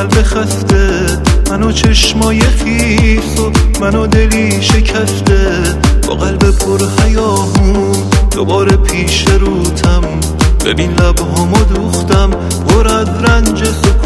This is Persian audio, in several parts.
قلب خسته، منو چشمای خیس و منو دلی شکسته، با قلب پر هیاهون دوباره پیش روتم. ببین لبهامو دوختم پر از رنج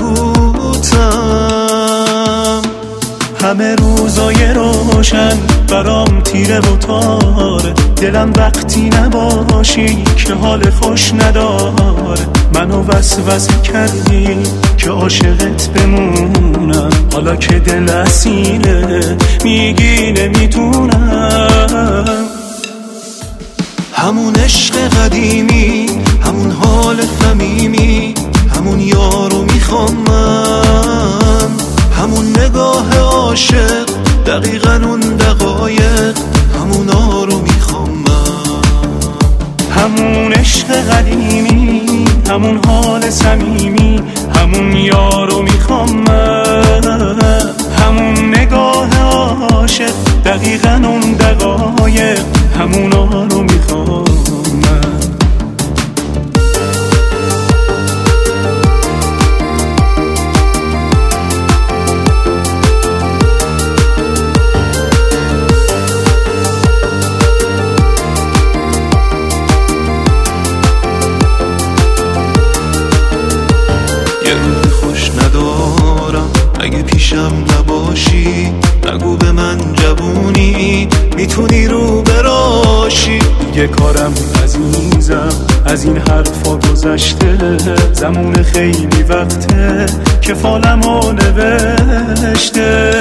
سکوتم. همه روزای روشن برام تیره و تاره، دلم وقتی نباشی که حال خوش نداره. منو وسوسه کردی که عاشقت بمونم، حالا که دل اسیره میگی نمیتونم. همون عشق قدیمی، همون حال صمیمی، همون یارو میخوام من. همون نگاه عاشق، دقیقاً اون دقایق، همون آرو میخوام من. همون عشق قدیمی، همون حال صمیمی، همون یارو میخوام من. همون نگاه عاشق، دقیقاً اون دقایق، همون آرو میخوام من. یه روز خوش ندارم اگه پیشم نباشی، نگو به من جوونی میتونی رو براشی. دیگه کارم عزیزم از این حرفا گذشته، زمان خیلی وقته که فالمو نوشته.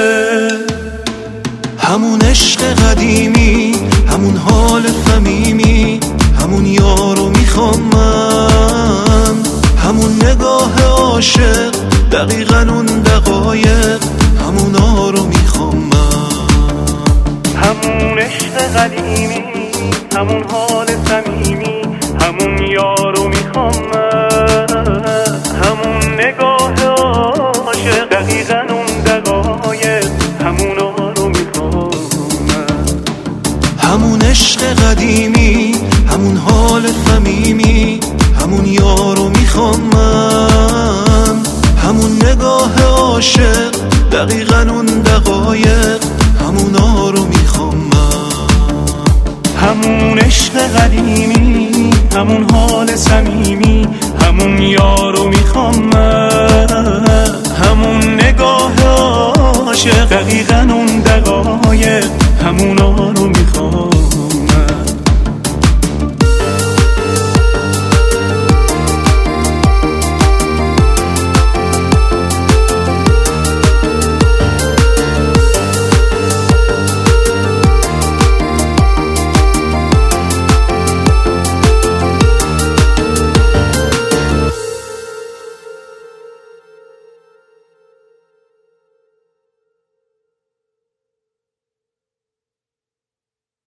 همون عشق قدیمی، همون حال صمیمی، همون یارو میخوام من. همون نگاه عاشق، دقیقاً اون دقایق، همون آرو میخوام من. همون عشق قدیمی، همون حال صمیمی، همون یارو میخوام من. همون نگاه عاشق، دقیقاً اون دقایق، همون آرو میخوام من. همون عشق قدیمی، همون حال صمیمی، همون یارو میخوام من. همون نگاه عاشق، دقیقاً اون دقایق، همون آرو میخوام من. همون عشق قدیمی، همون حال صمیمی، همون یارو میخوام من. همون نگاه عاشق، دقیقاً اون دقایق، همون آرو